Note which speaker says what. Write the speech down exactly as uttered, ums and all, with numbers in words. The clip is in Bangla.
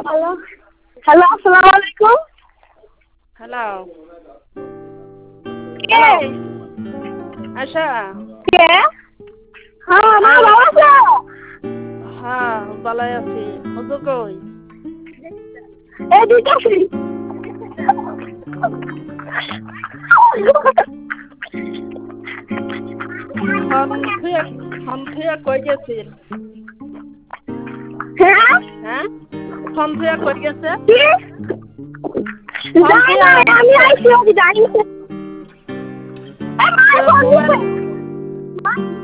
Speaker 1: হ্যালো হ্যালো আসসালামু আলাইকুম।
Speaker 2: হ্যালো
Speaker 1: কে
Speaker 2: হ্যালো আশা
Speaker 1: কে হ্যাঁ মা
Speaker 2: হ্যাঁ
Speaker 1: ভালো আছো?
Speaker 2: হ্যাঁ ভালো আছি। হুজুর কই?
Speaker 1: এই দিতেছি।
Speaker 2: ফোন থুয়ে ফোন থুয়ে কই গেছিল?
Speaker 1: হ্যাঁ
Speaker 2: হ্যাঁ ফোন থুয়ে কই গেছে?
Speaker 1: কি
Speaker 2: ফোন
Speaker 1: যাই
Speaker 2: থুয়ে
Speaker 1: না আমি
Speaker 2: কই
Speaker 1: আইছি ওকে যাই না। এই মা
Speaker 2: তো
Speaker 1: ফোন
Speaker 2: মোবাইল
Speaker 1: দিছে।